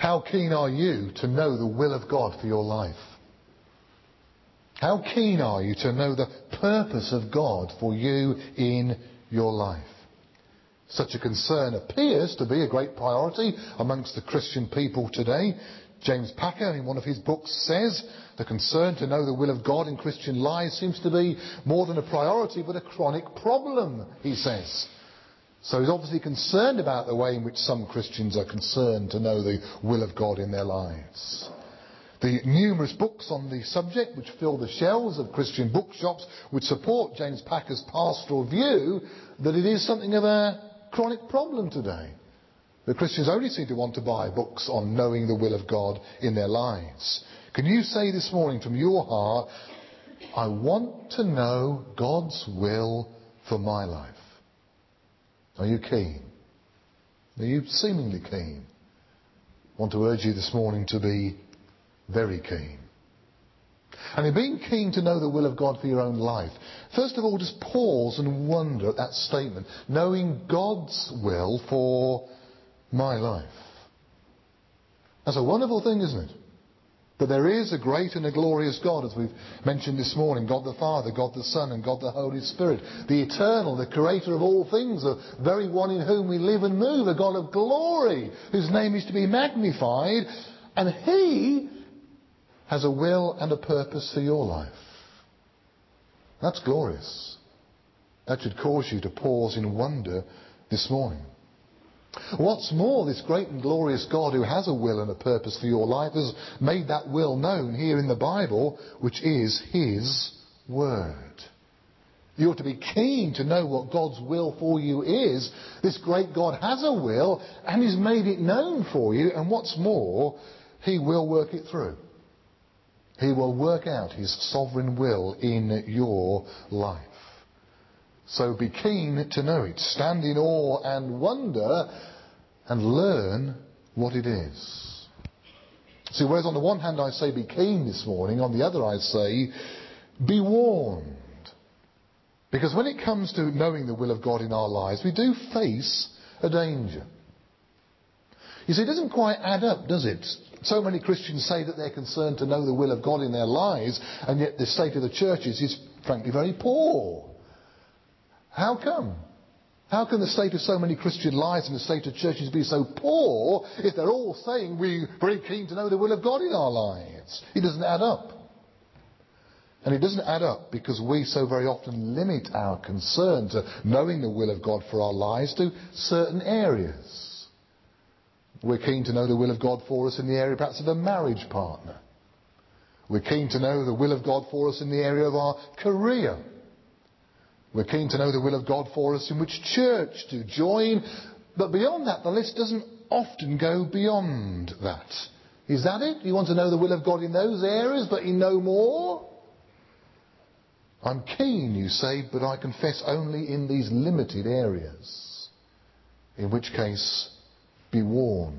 How keen are you to know the will of God for your life? How keen are you to know the purpose of God for you in your life? Such a concern appears to be a great priority amongst the Christian people today. James Packer, in one of his books, says the concern to know the will of God in Christian lives seems to be more than a priority but a chronic problem, he says. So he's obviously concerned about the way in which some Christians are concerned to know the will of God in their lives. The numerous books on the subject which fill the shelves of Christian bookshops would support James Packer's pastoral view that it is something of a chronic problem today. The Christians only seem to want to buy books on knowing the will of God in their lives. Can you say this morning from your heart, I want to know God's will for my life? Are you keen? Are you seemingly keen? I want to urge you this morning to be very keen. And in being keen to know the will of God for your own life, first of all, just pause and wonder at that statement. Knowing God's will for my life. That's a wonderful thing, isn't it? That there is a great and a glorious God, as we've mentioned this morning. God the Father, God the Son, and God the Holy Spirit. The eternal, the creator of all things, the very one in whom we live and move. A God of glory, whose name is to be magnified. And He has a will and a purpose for your life. That's glorious. That should cause you to pause in wonder this morning. What's more, this great and glorious God who has a will and a purpose for your life has made that will known here in the Bible, which is His Word. You ought to be keen to know what God's will for you is. This great God has a will and He's made it known for you, and what's more, He will work it through. He will work out His sovereign will in your life. So be keen to know it. Stand in awe and wonder and learn what it is. See, whereas on the one hand I say be keen this morning, on the other I say be warned. Because when it comes to knowing the will of God in our lives, we do face a danger. You see, it doesn't quite add up, does it? So many Christians say that they're concerned to know the will of God in their lives, and yet the state of the churches is frankly very poor. How come? How can the state of so many Christian lives and the state of churches be so poor if they're all saying we're very keen to know the will of God in our lives? It doesn't add up. And it doesn't add up because we so very often limit our concern to knowing the will of God for our lives to certain areas. We're keen to know the will of God for us in the area perhaps of a marriage partner. We're keen to know the will of God for us in the area of our career. We're keen to know the will of God for us in which church to join. But beyond that, the list doesn't often go beyond that. Is that it? You want to know the will of God in those areas, but in no more? I'm keen, you say, but I confess only in these limited areas. In which case, be warned.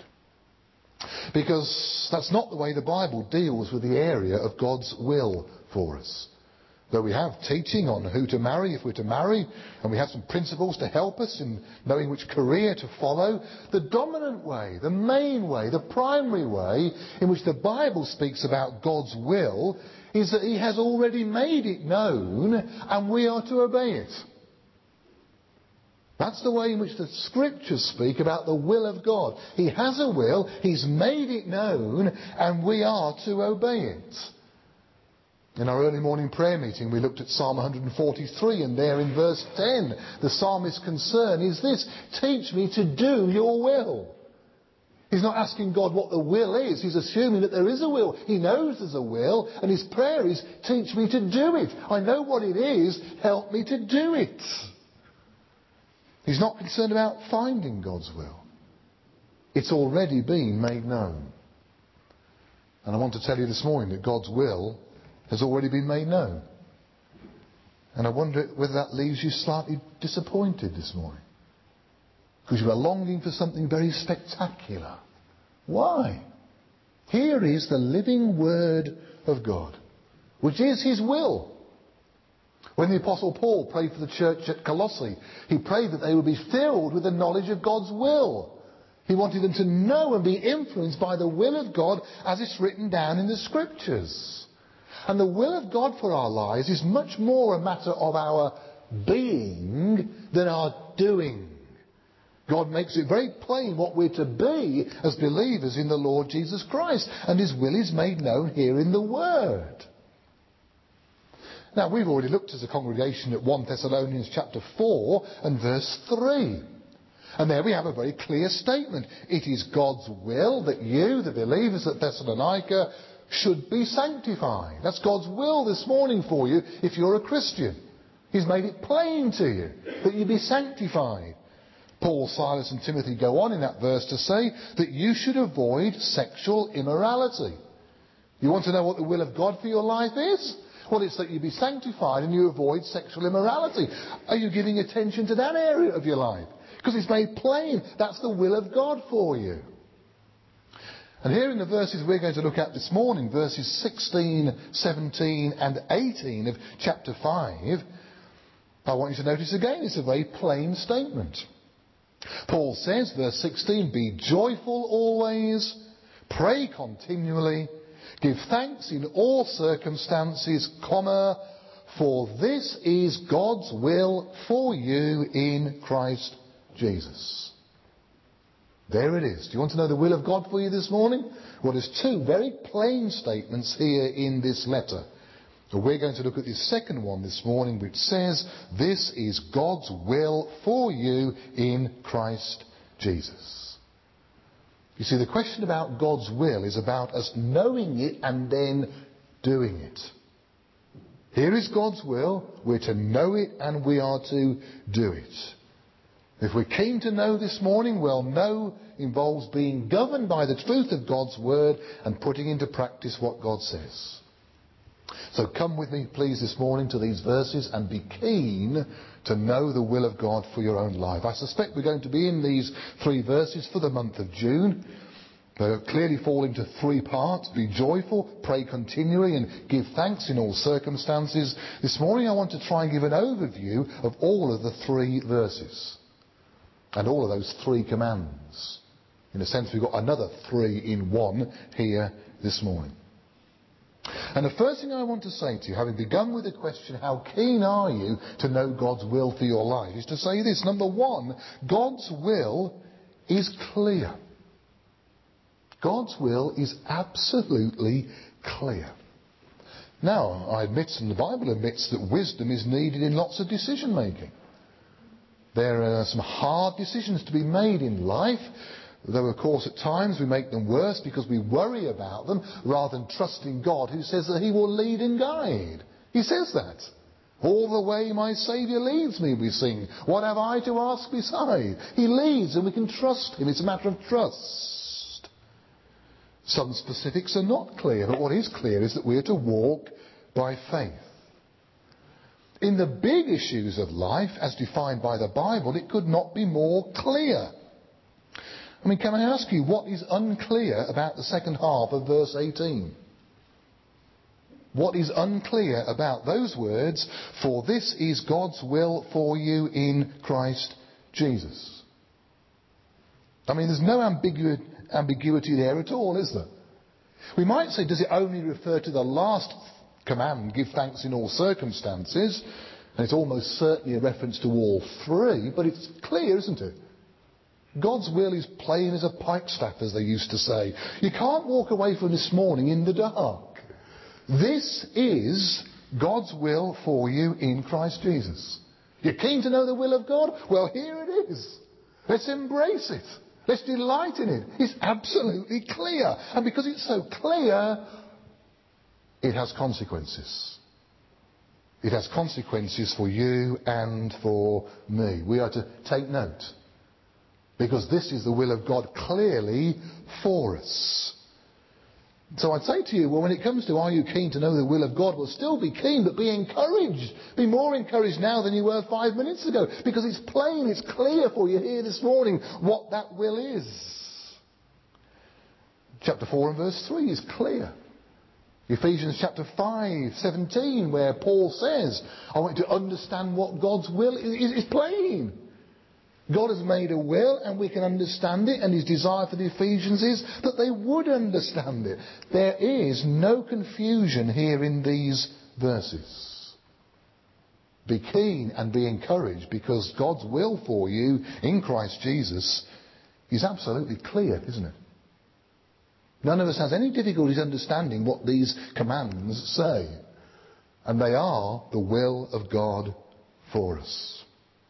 Because that's not the way the Bible deals with the area of God's will for us. Though we have teaching on who to marry if we're to marry, and we have some principles to help us in knowing which career to follow, the dominant way, the main way, the primary way in which the Bible speaks about God's will is that He has already made it known and we are to obey it. That's the way in which the Scriptures speak about the will of God. He has a will, He's made it known, and we are to obey it. In our early morning prayer meeting we looked at Psalm 143, and there in verse 10 the psalmist's concern is this: teach me to do your will. He's not asking God what the will is, he's assuming that there is a will. He knows there's a will, and his prayer is, teach me to do it. I know what it is, help me to do it. He's not concerned about finding God's will. It's already been made known. And I want to tell you this morning that God's will has already been made known. And I wonder whether that leaves you slightly disappointed this morning. Because you are longing for something very spectacular. Why? Here is the living Word of God, which is His will. When the Apostle Paul prayed for the church at Colossae, he prayed that they would be filled with the knowledge of God's will. He wanted them to know and be influenced by the will of God as it's written down in the Scriptures. And the will of God for our lives is much more a matter of our being than our doing. God makes it very plain what we're to be as believers in the Lord Jesus Christ. And His will is made known here in the Word. Now, we've already looked as a congregation at 1 Thessalonians chapter 4 and verse 3. And there we have a very clear statement. It is God's will that you, the believers at Thessalonica, should be sanctified. That's God's will this morning for you if you're a Christian. He's made it plain to you that you be sanctified. Paul, Silas and Timothy go on in that verse to say that you should avoid sexual immorality. You want to know what the will of God for your life is? Well, it's that you be sanctified and you avoid sexual immorality. Are you giving attention to that area of your life? Because it's made plain that's the will of God for you. And here in the verses we're going to look at this morning, verses 16, 17 and 18 of chapter 5, I want you to notice again it's a very plain statement. Paul says, verse 16, be joyful always, pray continually, give thanks in all circumstances, for this is God's will for you in Christ Jesus. There it is. Do you want to know the will of God for you this morning? Well, there's two very plain statements here in this letter. So we're going to look at the second one this morning, which says, this is God's will for you in Christ Jesus. You see, the question about God's will is about us knowing it and then doing it. Here is God's will. We're to know it and we are to do it. If we're keen to know this morning, well, know involves being governed by the truth of God's word and putting into practice what God says. So come with me, please, this morning to these verses and be keen to know the will of God for your own life. I suspect we're going to be in these three verses for the month of June. They clearly fall into three parts. Be joyful, pray continually, and give thanks in all circumstances. This morning I want to try and give an overview of all of the three verses and all of those three commands. In a sense, we've got another three in one here this morning. And the first thing I want to say to you, having begun with the question, how keen are you to know God's will for your life, is to say this. Number one, God's will is clear. God's will is absolutely clear. Now, I admit, and the Bible admits, that wisdom is needed in lots of decision making. There are some hard decisions to be made in life. Though, of course, at times we make them worse because we worry about them rather than trusting God, who says that He will lead and guide. He says that. All the way my Saviour leads me, we sing. What have I to ask beside? He leads and we can trust Him. It's a matter of trust. Some specifics are not clear, but what is clear is that we are to walk by faith. In the big issues of life, as defined by the Bible, it could not be more clear. I mean, can I ask you, what is unclear about the second half of verse 18? What is unclear about those words, for this is God's will for you in Christ Jesus? I mean, there's no ambiguity there at all, is there? We might say, does it only refer to the last command, give thanks in all circumstances? And it's almost certainly a reference to all three, but it's clear, isn't it? God's will is plain as a pikestaff, as they used to say. You can't walk away from this morning in the dark. This is God's will for you in Christ Jesus. You're keen to know the will of God? Well, here it is. Let's embrace it. Let's delight in it. It's absolutely clear. And because it's so clear, it has consequences. It has consequences for you and for me. We are to take note. Because this is the will of God clearly for us. So I'd say to you, well, when it comes to are you keen to know the will of God, well, still be keen, but be encouraged. Be more encouraged now than you were 5 minutes ago. Because it's plain, it's clear for you here this morning what that will is. Chapter 4 and verse 3 is clear. Ephesians chapter 5, 17, where Paul says, I want you to understand what God's will is plain. God has made a will and we can understand it, and his desire for the Ephesians is that they would understand it. There is no confusion here in these verses. Be keen and be encouraged, because God's will for you in Christ Jesus is absolutely clear, isn't it? None of us has any difficulties understanding what these commands say. And they are the will of God for us.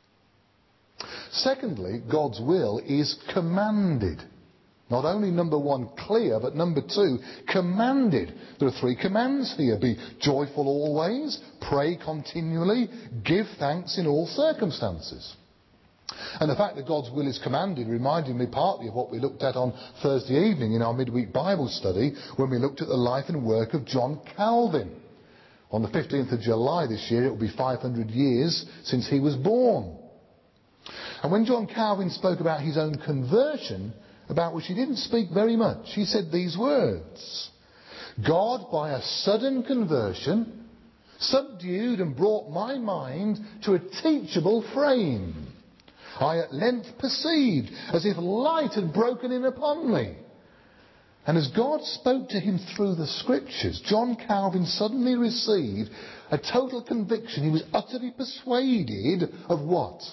Secondly, God's will is commanded. Not only number one, clear, but number two, commanded. There are three commands here. Be joyful always, pray continually, give thanks in all circumstances. And the fact that God's will is commanded reminded me partly of what we looked at on Thursday evening in our midweek Bible study when we looked at the life and work of John Calvin. On the 15th of July this year, it will be 500 years since he was born. And when John Calvin spoke about his own conversion, about which he didn't speak very much, he said these words: God, by a sudden conversion, subdued and brought my mind to a teachable frame. I at length perceived, as if light had broken in upon me. And as God spoke to him through the Scriptures, John Calvin suddenly received a total conviction. He was utterly persuaded of what?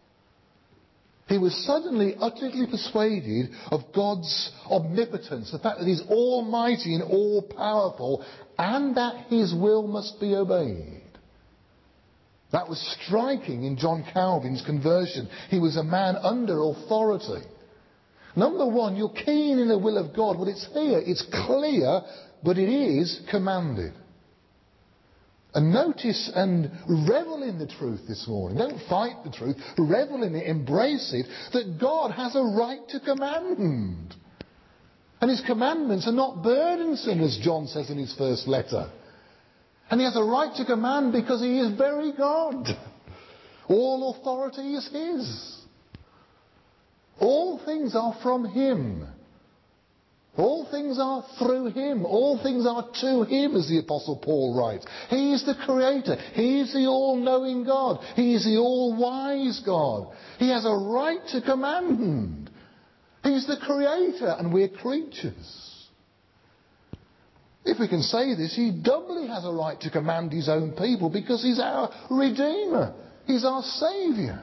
He was suddenly utterly persuaded of God's omnipotence, the fact that he's almighty and all-powerful, and that his will must be obeyed. That was striking in John Calvin's conversion. He was a man under authority. Number one, you're keen in the will of God. Well, it's here, it's clear, but it is commanded. And notice and revel in the truth this morning. Don't fight the truth. Revel in it, embrace it, that God has a right to command. And his commandments are not burdensome, as John says in his first letter. And he has a right to command because he is very God. All authority is his. All things are from him. All things are through him. All things are to him, as the Apostle Paul writes. He is the Creator. He is the all-knowing God. He is the all-wise God. He has a right to command. He's the Creator and we're creatures. If we can say this, he doubly has a right to command his own people because he's our Redeemer. He's our Saviour.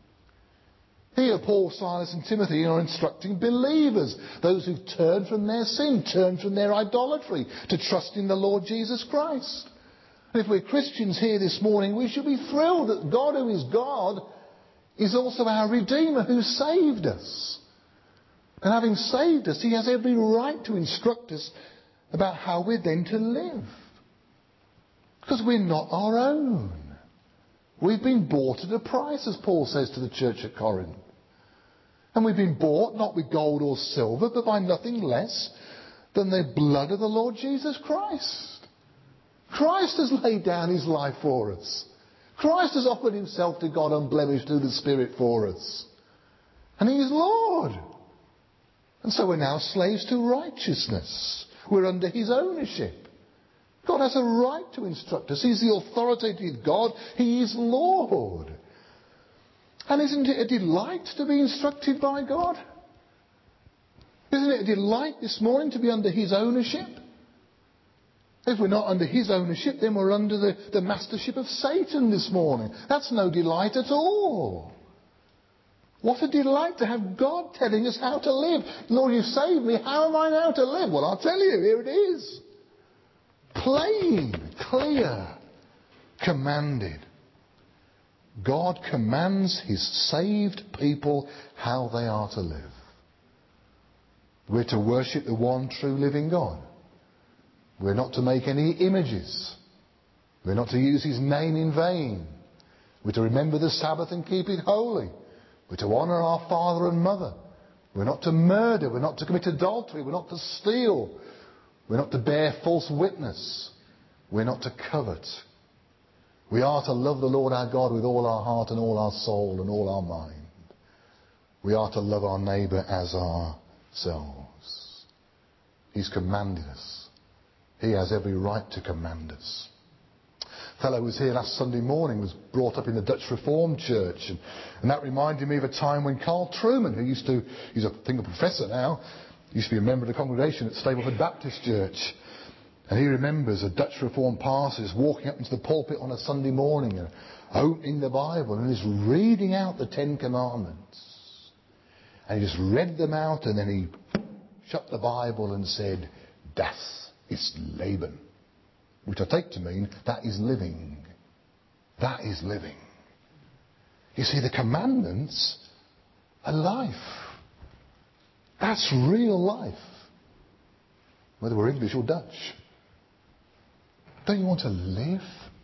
Here, Paul, Silas and Timothy are instructing believers, those who've turned from their sin, turned from their idolatry, to trust in the Lord Jesus Christ. And if we're Christians here this morning, we should be thrilled that God, who is God, is also our Redeemer who saved us. And having saved us, he has every right to instruct us about how we're then to live. Because we're not our own. We've been bought at a price, as Paul says to the church at Corinth. And we've been bought not with gold or silver, but by nothing less than the blood of the Lord Jesus Christ. Christ has laid down his life for us. Christ has offered himself to God unblemished through the Spirit for us. And he is Lord. And so we're now slaves to righteousness. We're under his ownership. God has a right to instruct us. He's the authoritative God. He is Lord. And isn't it a delight to be instructed by God? Isn't it a delight this morning to be under his ownership? If we're not under his ownership, then we're under the mastership of Satan this morning. That's no delight at all. What a delight to have God telling us how to live. Lord, you saved me. How am I now to live? Well, I'll tell you. Here it is. Plain, clear, commanded. God commands his saved people how they are to live. We're to worship the one true living God. We're not to make any images. We're not to use his name in vain. We're to remember the Sabbath and keep it holy. We're to honour our father and mother. We're not to murder. We're not to commit adultery. We're not to steal. We're not to bear false witness. We're not to covet. We are to love the Lord our God with all our heart and all our soul and all our mind. We are to love our neighbour as ourselves. He's commanded us. He has every right to command us. A fellow who was here last Sunday morning was brought up in the Dutch Reformed Church, and that reminded me of a time when Carl Trueman, he's I think a professor now, used to be a member of the congregation at Stapleford Baptist Church, and he remembers a Dutch Reformed pastor just walking up into the pulpit on a Sunday morning and opening the Bible and just reading out the 10 Commandments. And he just read them out, and then he shut the Bible and said, "Das ist Leben," which I take to mean that is living. That is living. You see, the commandments are life. That's real life. Whether we're English or Dutch. Don't you want to live?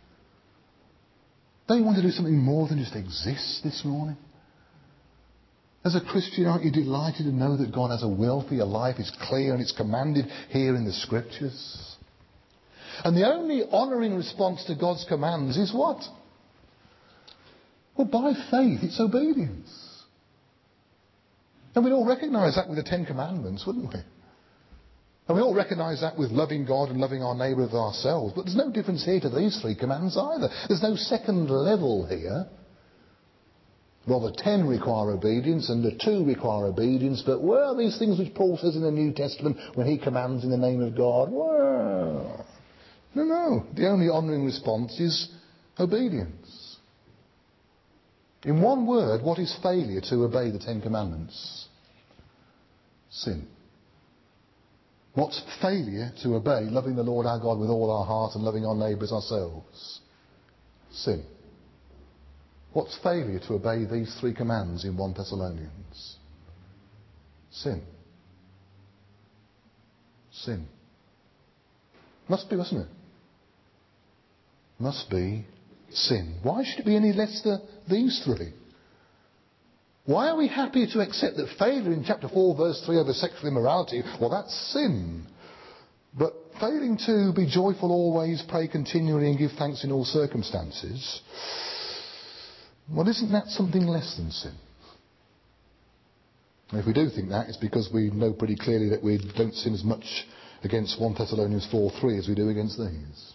Don't you want to do something more than just exist this morning? As a Christian, aren't you delighted to know that God has a will for your life? It's clear and it's commanded here in the Scriptures. And the only honouring response to God's commands is what? Well, by faith, it's obedience. And we'd all recognise that with the 10 Commandments, wouldn't we? And we all recognise that with loving God and loving our neighbour as ourselves. But there's no difference here to these 3 commands either. There's no second level here. Well, the 10 require obedience and the 2 require obedience. But where are these things which Paul says in the New Testament when he commands in the name of God? Well, no. The only honouring response is obedience. In one word, what is failure to obey the 10 Commandments? Sin. What's failure to obey loving the Lord our God with all our heart and loving our neighbours ourselves? Sin. What's failure to obey these 3 commands in 1 Thessalonians? Sin. Sin. Must be, mustn't it? Must be sin. Why should it be any less than these 3? Why are we happy to accept that failure in chapter 4 verse 3 over sexual immorality, well, that's sin. But failing to be joyful always, pray continually and give thanks in all circumstances, well, isn't that something less than sin? And if we do think that, it's because we know pretty clearly that we don't sin as much against 1 Thessalonians 4:3 as we do against these.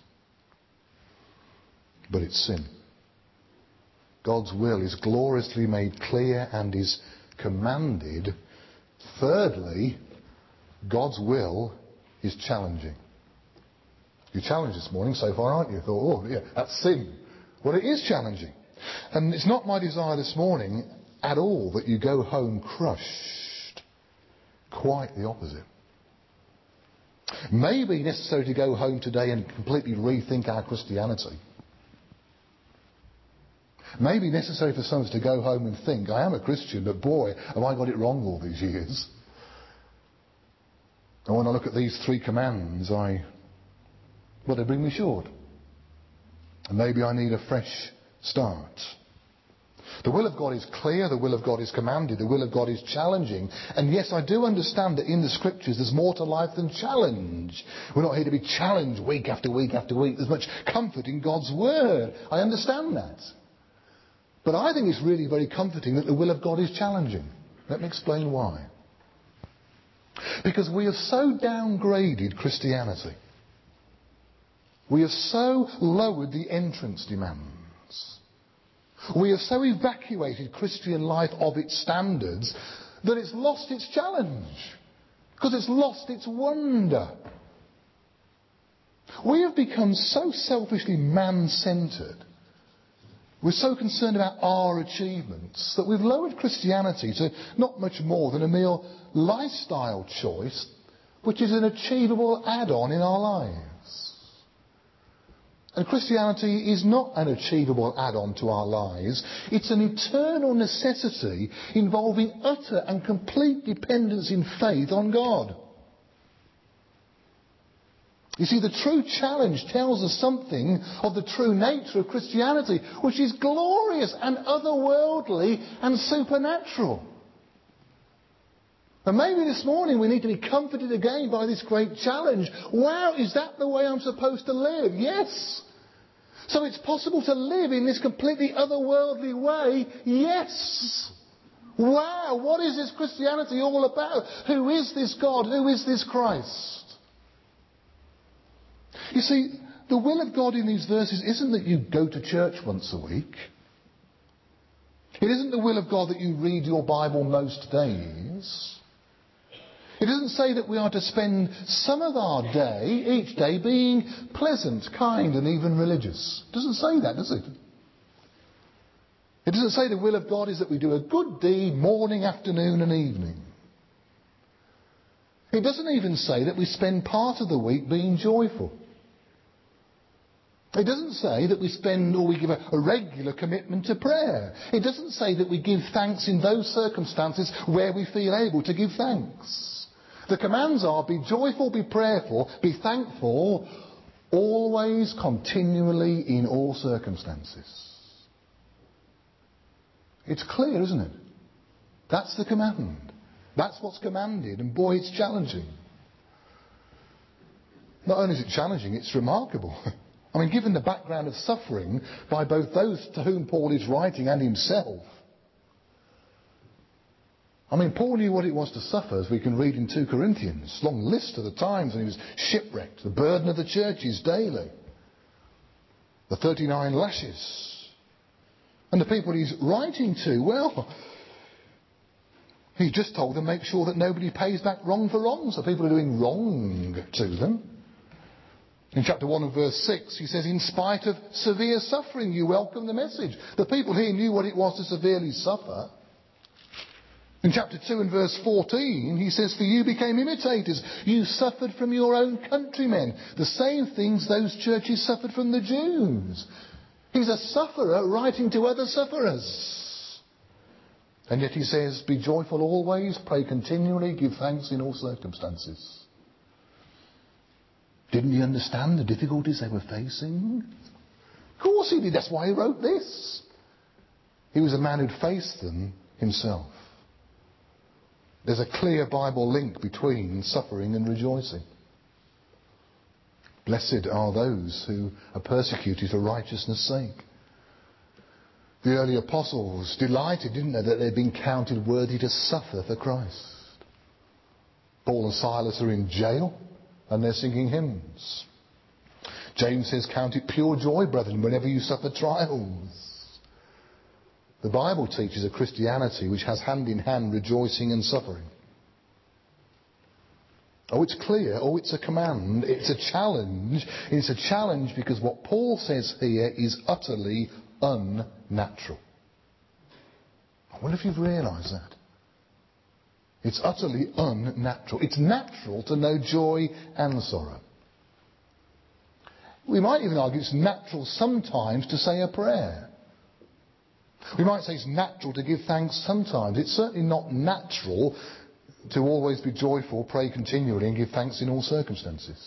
But it's sin. God's will is gloriously made clear and is commanded. Thirdly, God's will is challenging. You're challenged this morning so far, aren't you? You thought, oh, yeah, that's sin. Well, it is challenging. And it's not my desire this morning at all that you go home crushed. Quite the opposite. Maybe necessary to go home today and completely rethink our Christianity. Maybe necessary for some of us to go home and think, I am a Christian, but boy, have I got it wrong all these years. And when I look at these 3 commands, they bring me short. And maybe I need a fresh start. The will of God is clear, the will of God is commanded, the will of God is challenging. And yes, I do understand that in the Scriptures there's more to life than challenge. We're not here to be challenged week after week after week. There's much comfort in God's Word. I understand that. But I think it's really very comforting that the will of God is challenging. Let me explain why. Because we have so downgraded Christianity. We have so lowered the entrance demands. We have so evacuated Christian life of its standards that it's lost its challenge. Because it's lost its wonder. We have become so selfishly man-centred. We're so concerned about our achievements that we've lowered Christianity to not much more than a mere lifestyle choice, which is an achievable add-on in our lives. And Christianity is not an achievable add-on to our lives. It's an eternal necessity involving utter and complete dependence in faith on God. You see, the true challenge tells us something of the true nature of Christianity, which is glorious and otherworldly and supernatural. And maybe this morning we need to be comforted again by this great challenge. Wow, is that the way I'm supposed to live? Yes. So it's possible to live in this completely otherworldly way? Yes. Wow, what is this Christianity all about? Who is this God? Who is this Christ? You see, the will of God in these verses isn't that you go to church once a week. It isn't the will of God that you read your Bible most days. It doesn't say that we are to spend some of our day, each day, being pleasant, kind and even religious. It doesn't say that, does it? It doesn't say the will of God is that we do a good deed morning, afternoon and evening. It doesn't even say that we spend part of the week being joyful. It doesn't say that we spend or we give a regular commitment to prayer. It doesn't say that we give thanks in those circumstances where we feel able to give thanks. The commands are be joyful, be prayerful, be thankful, always, continually, in all circumstances. It's clear, isn't it? That's the command. That's what's commanded, and boy, it's challenging. Not only is it challenging, it's remarkable. I mean, given the background of suffering by both those to whom Paul is writing and himself. I mean, Paul knew what it was to suffer, as we can read in 2 Corinthians. Long list of the times when he was shipwrecked, the burden of the churches daily, the 39 lashes. And the people he's writing to, well, he just told them make sure that nobody pays back wrong for wrong, so people are doing wrong to them. In chapter 1 and verse 6, he says, in spite of severe suffering, you welcome the message. The people here knew what it was to severely suffer. In chapter 2 and verse 14, he says, for you became imitators. You suffered from your own countrymen. The same things those churches suffered from the Jews. He's a sufferer writing to other sufferers. And yet he says, be joyful always, pray continually, give thanks in all circumstances. Didn't he understand the difficulties they were facing? Of course he did. That's why he wrote this. He was a man who'd faced them himself. There's a clear Bible link between suffering and rejoicing. Blessed are those who are persecuted for righteousness' sake. The early apostles delighted, didn't they, that they'd been counted worthy to suffer for Christ. Paul and Silas are in jail and they're singing hymns. James says, count it pure joy, brethren, whenever you suffer trials. The Bible teaches a Christianity which has hand in hand rejoicing and suffering. Oh, it's clear. Oh, it's a command. It's a challenge. It's a challenge because what Paul says here is utterly unnatural. I wonder if you've realised that. It's utterly unnatural. It's natural to know joy and sorrow. We might even argue it's natural sometimes to say a prayer. We might say it's natural to give thanks sometimes. It's certainly not natural to always be joyful, pray continually and give thanks in all circumstances.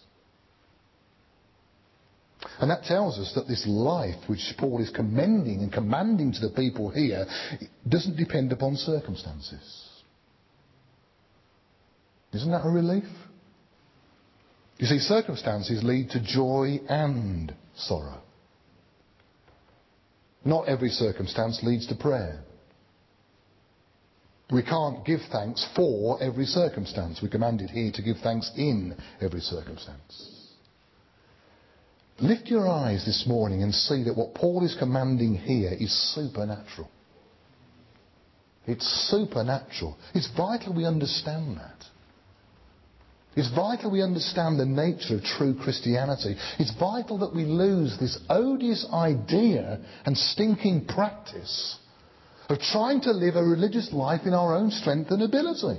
And that tells us that this life which Paul is commending and commanding to the people here doesn't depend upon circumstances. Isn't that a relief? You see, circumstances lead to joy and sorrow. Not every circumstance leads to prayer. We can't give thanks for every circumstance. We're commanded here to give thanks in every circumstance. Lift your eyes this morning and see that what Paul is commanding here is supernatural. It's supernatural. It's vital we understand that. It's vital we understand the nature of true Christianity. It's vital that we lose this odious idea and stinking practice of trying to live a religious life in our own strength and ability.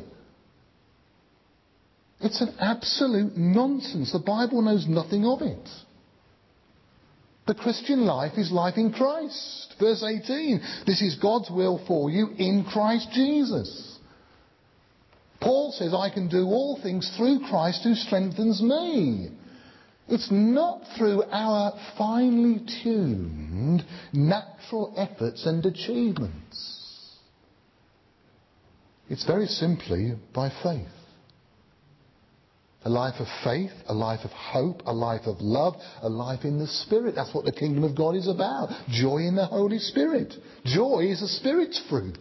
It's an absolute nonsense. The Bible knows nothing of it. The Christian life is life in Christ. Verse 18, this is God's will for you in Christ Jesus. Paul says, I can do all things through Christ who strengthens me. It's not through our finely tuned natural efforts and achievements. It's very simply by faith. A life of faith, a life of hope, a life of love, a life in the Spirit. That's what the kingdom of God is about. Joy in the Holy Spirit. Joy is a Spirit's fruit.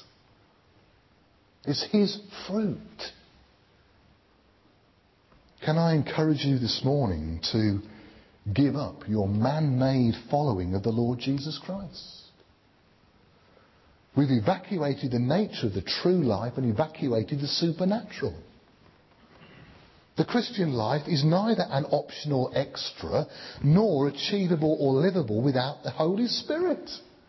It's His fruit. Can I encourage you this morning to give up your man-made following of the Lord Jesus Christ. We've evacuated the nature of the true life and evacuated the supernatural. The Christian life is neither an optional extra nor achievable or livable without the Holy Spirit.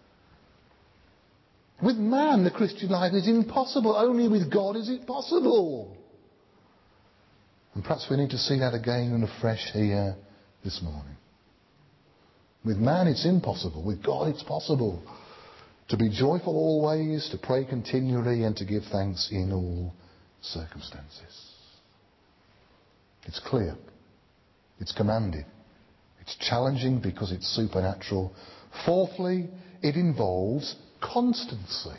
With man, the Christian life is impossible. Only with God is it possible. And perhaps we need to see that again and afresh here this morning. With man, it's impossible. With God, it's possible. To be joyful always, to pray continually, and to give thanks in all circumstances. It's clear. It's commanded. It's challenging because it's supernatural. Fourthly, it involves constancy.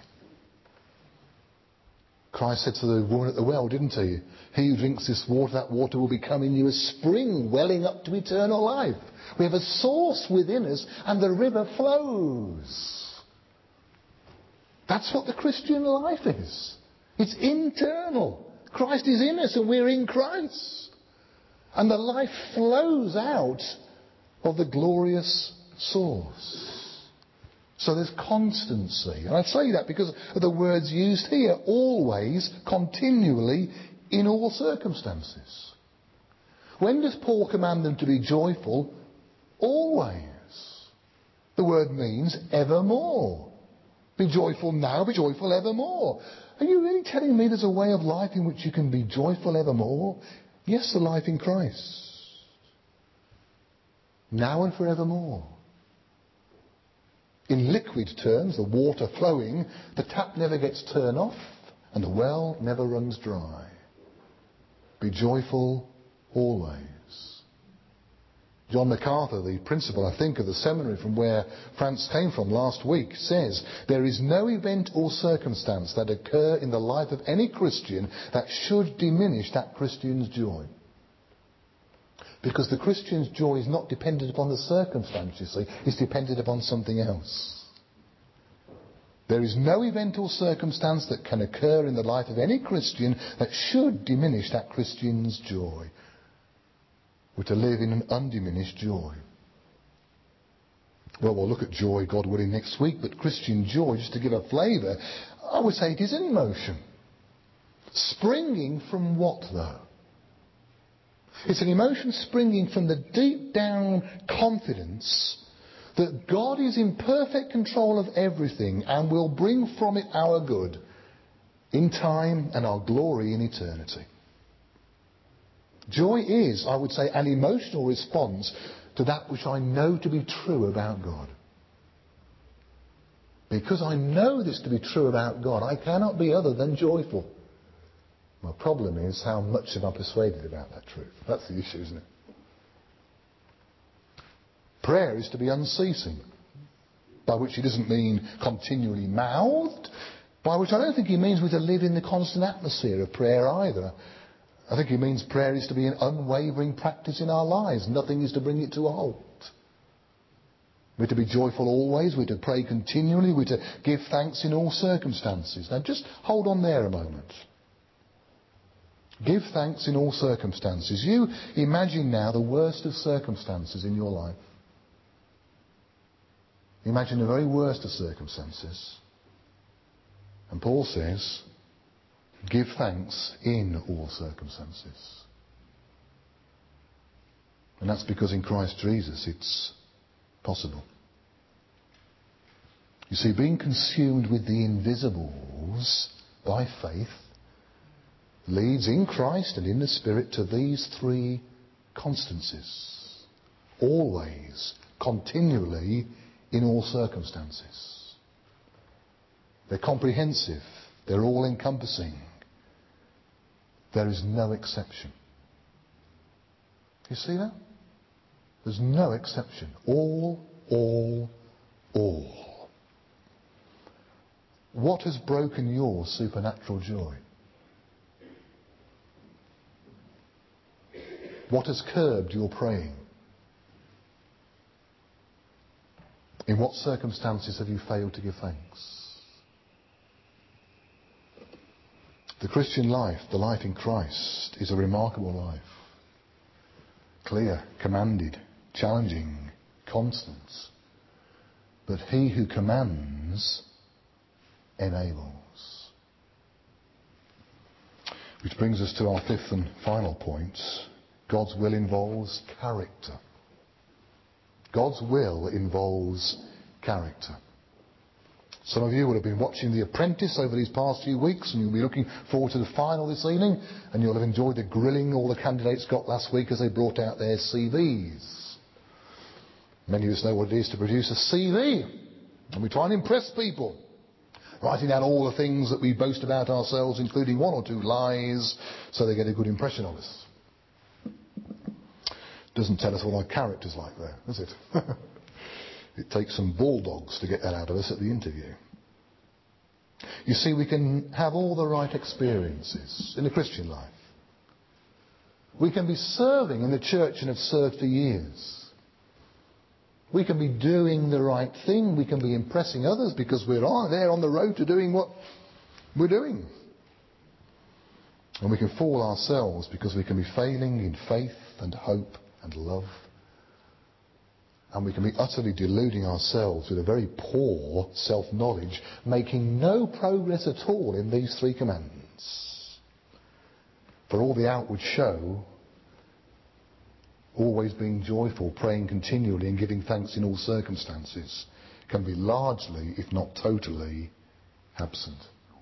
Christ said to the woman at the well, didn't he? He who drinks this water, that water will become in you a spring welling up to eternal life. We have a source within us and the river flows. That's what the Christian life is. It's internal. Christ is in us and we're in Christ. And the life flows out of the glorious source. So there's constancy. And I say that because of the words used here. Always, continually, in all circumstances. When does Paul command them to be joyful? Always. The word means evermore. Be joyful now, be joyful evermore. Are you really telling me there's a way of life in which you can be joyful evermore? Yes, the life in Christ. Now and forevermore. In liquid terms, the water flowing, the tap never gets turned off and the well never runs dry. Be joyful always. John MacArthur, the principal, I think, of the seminary from where France came from last week, says, there is no event or circumstance that occur in the life of any Christian that should diminish that Christian's joy. Because the Christian's joy is not dependent upon the circumstance, you see. It's dependent upon something else. There is no event or circumstance that can occur in the life of any Christian that should diminish that Christian's joy. We're to live in an undiminished joy. Well, we'll look at joy, God willing, next week, but Christian joy, just to give a flavour, I would say it is an emotion. Springing from what, though? It's an emotion springing from the deep down confidence that God is in perfect control of everything and will bring from it our good in time and our glory in eternity. Joy is, I would say, an emotional response to that which I know to be true about God. Because I know this to be true about God, I cannot be other than joyful. My problem is, how much am I persuaded about that truth? That's the issue, isn't it? Prayer is to be unceasing, by which he doesn't mean continually mouthed, by which I don't think he means we're to live in the constant atmosphere of prayer either. I think he means prayer is to be an unwavering practice in our lives. Nothing is to bring it to a halt. We're to be joyful always. We're to pray continually. We're to give thanks in all circumstances. Now just hold on there a moment. Give thanks in all circumstances. You imagine now the worst of circumstances in your life. Imagine the very worst of circumstances. And Paul says, give thanks in all circumstances. And that's because in Christ Jesus it's possible. You see, being consumed with the invisibles by faith leads in Christ and in the Spirit to these three constancies. Always, continually, in all circumstances. They're comprehensive. They're all-encompassing. There is no exception. You see that? There's no exception. All. What has broken your supernatural joy? What has curbed your praying? In what circumstances have you failed to give thanks? The Christian life, the life in Christ, is a remarkable life. Clear, commanded, challenging, constant. But he who commands enables. Which brings us to our fifth and final point. God's will involves character. God's will involves character. Some of you will have been watching The Apprentice over these past few weeks, and you'll be looking forward to the final this evening, and you'll have enjoyed the grilling all the candidates got last week as they brought out their CVs. Many of us know what it is to produce a CV, and we try and impress people, writing down all the things that we boast about ourselves, including one or two lies, so they get a good impression of us. Doesn't tell us what our character's like there, does it? It takes some bulldogs to get that out of us at the interview. You see, we can have all the right experiences in the Christian life. We can be serving in the church and have served for years. We can be doing the right thing. We can be impressing others because we're there on the road to doing what we're doing. And we can fall ourselves because we can be failing in faith and hope and love. And we can be utterly deluding ourselves with a very poor self-knowledge, making no progress at all in these three commandments. For all the outward show, always being joyful, praying continually and giving thanks in all circumstances, can be largely, if not totally, absent.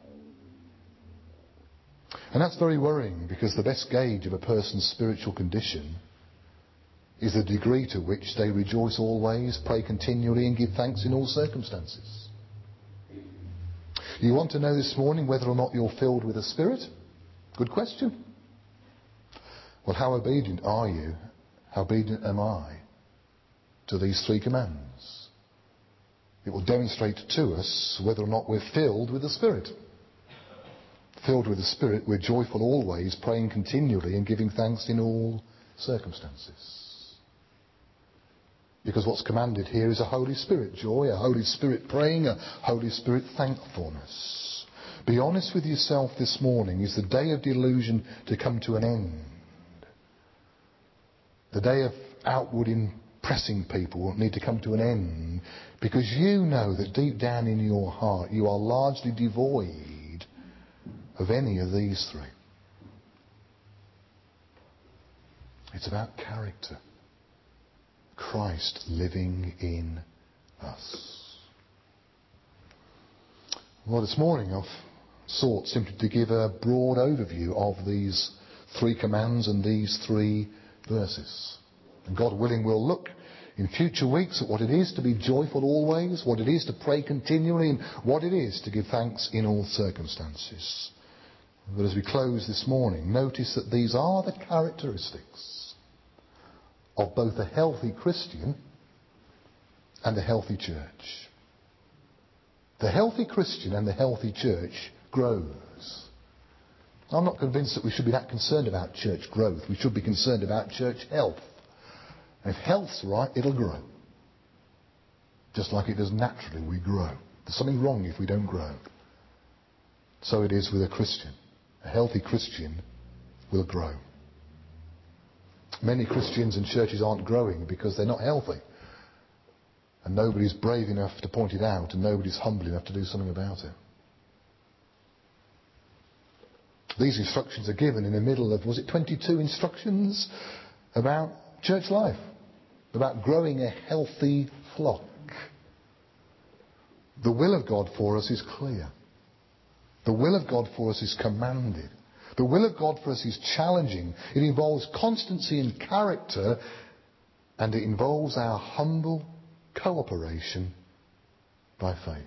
And that's very worrying, because the best gauge of a person's spiritual condition is the degree to which they rejoice always, pray continually and give thanks in all circumstances. You want to know this morning whether or not you're filled with the Spirit? Good question. Well, how obedient are you? How obedient am I to these three commands? It will demonstrate to us whether or not we're filled with the Spirit. Filled with the Spirit, we're joyful always, praying continually and giving thanks in all circumstances. Because what's commanded here is a Holy Spirit joy, a Holy Spirit praying, a Holy Spirit thankfulness. Be honest with yourself this morning. Is the day of delusion to come to an end? The day of outward impressing people will need to come to an end, because you know that deep down in your heart you are largely devoid of any of these three. It's about character. Christ living in us. Well, this morning I've sought simply to give a broad overview of these three commands and these three verses. And God willing, we'll look in future weeks at what it is to be joyful always, what it is to pray continually, and what it is to give thanks in all circumstances. But as we close this morning, notice that these are the characteristics of both a healthy Christian and a healthy church. The healthy Christian and the healthy church grows. I'm not convinced that we should be that concerned about church growth. We should be concerned about church health. And if health's right, it'll grow. Just like it does naturally, we grow. There's something wrong if we don't grow. So it is with a Christian. A healthy Christian will grow. Many Christians and churches aren't growing because they're not healthy. And nobody's brave enough to point it out, and nobody's humble enough to do something about it. These instructions are given in the middle of, was it 22 instructions about church life? About growing a healthy flock. The will of God for us is clear. The will of God for us is commanded. The will of God for us is challenging. It involves constancy in character, and it involves our humble cooperation by faith.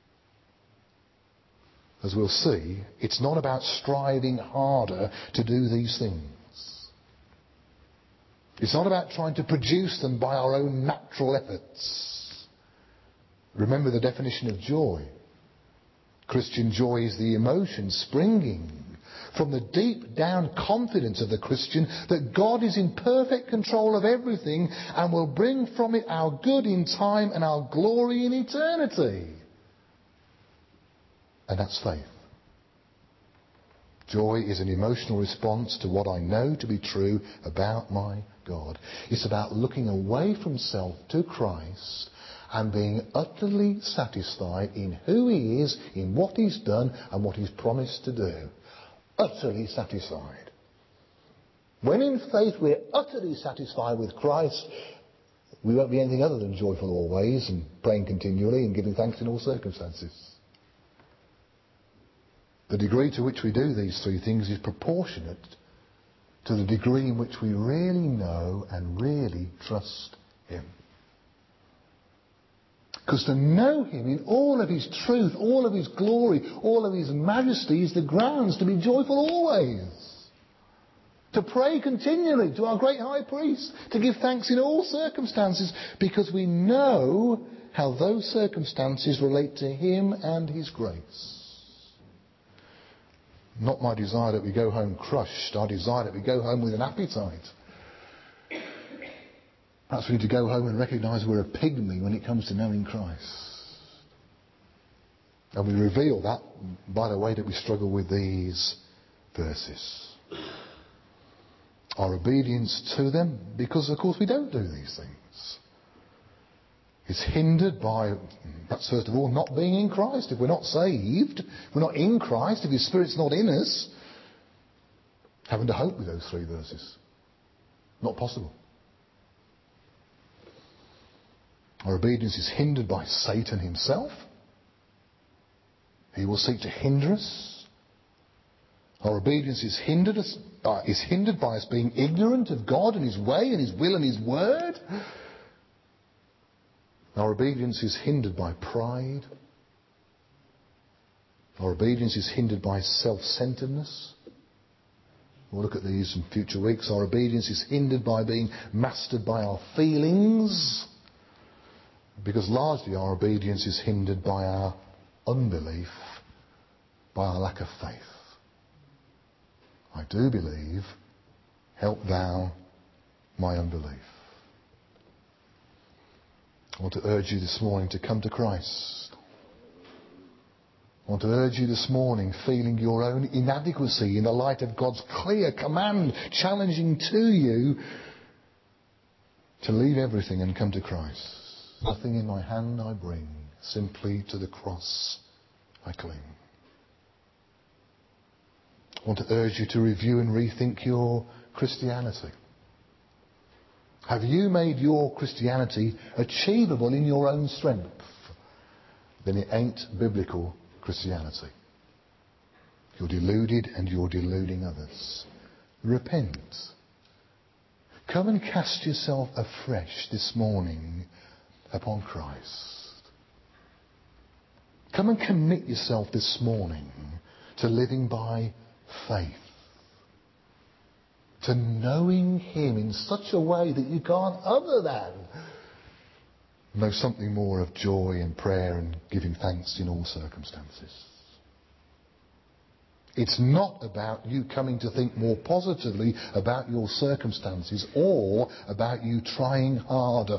As we'll see, it's not about striving harder to do these things. It's not about trying to produce them by our own natural efforts. Remember the definition of joy. Christian joy is the emotion springing from the deep down confidence of the Christian that God is in perfect control of everything and will bring from it our good in time and our glory in eternity. And that's faith. Joy is an emotional response to what I know to be true about my God. It's about looking away from self to Christ and being utterly satisfied in who he is, in what he's done and what he's promised to do. Utterly satisfied. When in faith we're utterly satisfied with Christ, we won't be anything other than joyful always and praying continually and giving thanks in all circumstances. The degree to which we do these three things is proportionate to the degree in which we really know and really trust him. Because to know him in all of his truth, all of his glory, all of his majesty is the grounds to be joyful always. To pray continually to our great high priest, to give thanks in all circumstances, because we know how those circumstances relate to him and his grace. Not my desire that we go home crushed, our desire that we go home with an appetite. Perhaps we need to go home and recognise we're a pygmy when it comes to knowing Christ. And we reveal that by the way that we struggle with these verses. Our obedience to them, because of course we don't do these things, is hindered by, perhaps first of all, not being in Christ. If we're not saved, if we're not in Christ, if his Spirit's not in us, having to hope with those three verses. Not possible. Our obedience is hindered by Satan himself. He will seek to hinder us. Our obedience is hindered by us being ignorant of God and his way and his will and his word. Our obedience is hindered by pride. Our obedience is hindered by self-centeredness. We'll look at these in future weeks. Our obedience is hindered by being mastered by our feelings. Because largely our obedience is hindered by our unbelief, by our lack of faith. I do believe, help thou my unbelief. I want to urge you this morning to come to Christ. I want to urge you this morning, feeling your own inadequacy in the light of God's clear command, challenging to you to leave everything and come to Christ. Nothing in my hand I bring, simply to the cross I cling. I want to urge you to review and rethink your Christianity. Have you made your Christianity achievable in your own strength? Then it ain't biblical Christianity. You're deluded and you're deluding others. Repent. Come and cast yourself afresh this morning upon Christ. Come and commit yourself this morning to living by faith. To knowing him in such a way that you can't other than know something more of joy and prayer and giving thanks in all circumstances. It's not about you coming to think more positively about your circumstances or about you trying harder.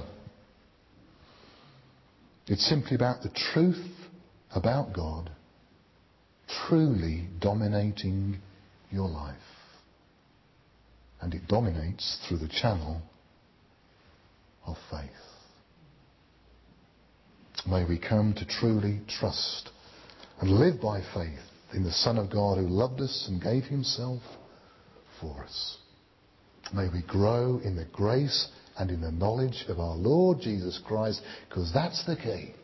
It's simply about the truth about God truly dominating your life. And it dominates through the channel of faith. May we come to truly trust and live by faith in the Son of God who loved us and gave himself for us. May we grow in the grace and in the knowledge of our Lord Jesus Christ, because that's the key.